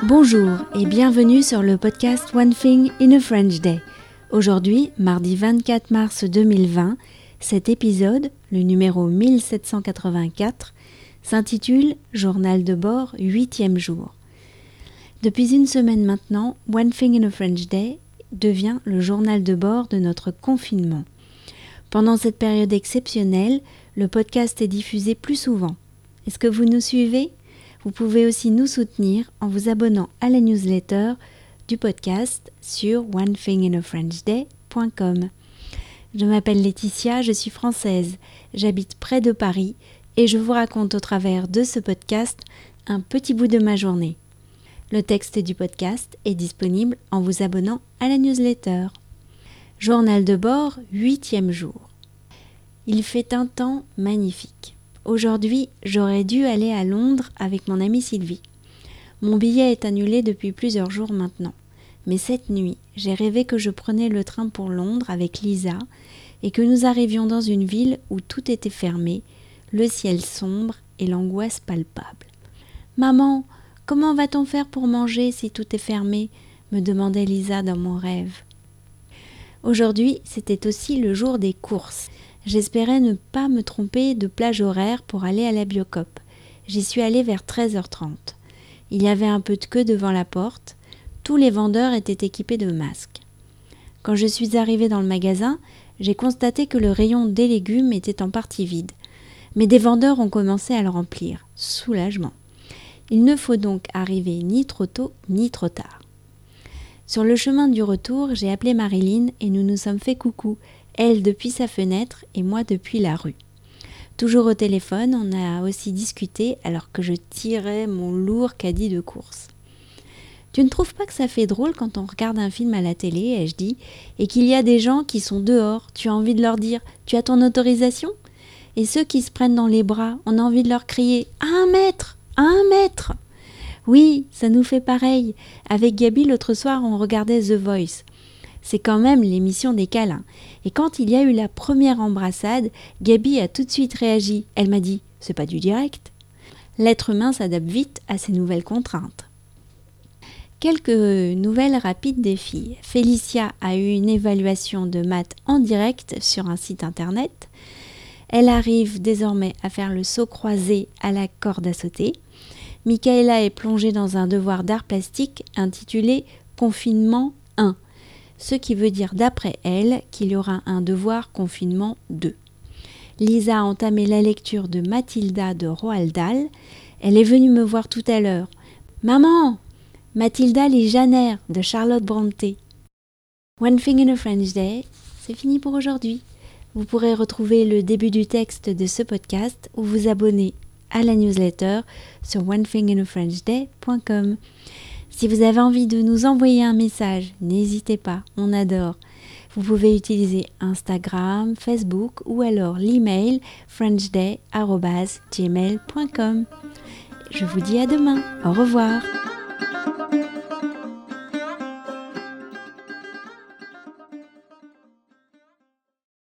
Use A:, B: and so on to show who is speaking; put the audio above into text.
A: Bonjour et bienvenue sur le podcast One Thing in a French Day. Aujourd'hui, mardi 24 mars 2020, cet épisode, le numéro 1784, s'intitule « Journal de bord, 8e jour ». Depuis une semaine maintenant, One Thing in a French Day devient le journal de bord de notre confinement. Pendant cette période exceptionnelle, le podcast est diffusé plus souvent. Est-ce que vous nous suivez ? Vous pouvez aussi nous soutenir en vous abonnant à la newsletter du podcast sur onethinginafrenchday.com. Je m'appelle Laetitia, je suis française, j'habite près de Paris et je vous raconte au travers de ce podcast un petit bout de ma journée. Le texte du podcast est disponible en vous abonnant à la newsletter. Journal de bord, 8e jour. Il fait un temps magnifique. Aujourd'hui, j'aurais dû aller à Londres avec mon amie Sylvie. Mon billet est annulé depuis plusieurs jours maintenant. Mais cette nuit, j'ai rêvé que je prenais le train pour Londres avec Lisa et que nous arrivions dans une ville où tout était fermé, le ciel sombre et l'angoisse palpable. « Maman, comment va-t-on faire pour manger si tout est fermé ?» me demandait Lisa dans mon rêve. Aujourd'hui, c'était aussi le jour des courses. J'espérais ne pas me tromper de plage horaire pour aller à la Biocoop. J'y suis allée vers 13h30. Il y avait un peu de queue devant la porte. Tous les vendeurs étaient équipés de masques. Quand je suis arrivée dans le magasin, j'ai constaté que le rayon des légumes était en partie vide. Mais des vendeurs ont commencé à le remplir. Soulagement. Il ne faut donc arriver ni trop tôt ni trop tard. Sur le chemin du retour, j'ai appelé Marilyn et nous nous sommes fait coucou, elle depuis sa fenêtre et moi depuis la rue. Toujours au téléphone, on a aussi discuté alors que je tirais mon lourd caddie de course. « Tu ne trouves pas que ça fait drôle quand on regarde un film à la télé, ai-je dit, et qu'il y a des gens qui sont dehors, tu as envie de leur dire « Tu as ton autorisation ?» Et ceux qui se prennent dans les bras, on a envie de leur crier « À 1 mètre ! À 1 mètre !» Oui, ça nous fait pareil. Avec Gabi, l'autre soir, on regardait The Voice. C'est quand même l'émission des câlins. Et quand il y a eu la première embrassade, Gabi a tout de suite réagi. Elle m'a dit « C'est pas du direct ». L'être humain s'adapte vite à ces nouvelles contraintes. Quelques nouvelles rapides des filles. Félicia a eu une évaluation de maths en direct sur un site internet. Elle arrive désormais à faire le saut croisé à la corde à sauter. Michaela est plongée dans un devoir d'art plastique intitulé « Confinement 1 », ce qui veut dire d'après elle qu'il y aura un devoir confinement 2. Lisa a entamé la lecture de Mathilda de Roald Dahl. Elle est venue me voir tout à l'heure. « Maman, Mathilda lit Janer de Charlotte Brontë. » One Thing in a French Day, c'est fini pour aujourd'hui. Vous pourrez retrouver le début du texte de ce podcast ou vous abonner à la newsletter sur onethinginafrenchday.com. Si vous avez envie de nous envoyer un message, n'hésitez pas, on adore. Vous pouvez utiliser Instagram, Facebook ou alors l'email frenchday@gmail.com. Je vous dis à demain. Au revoir.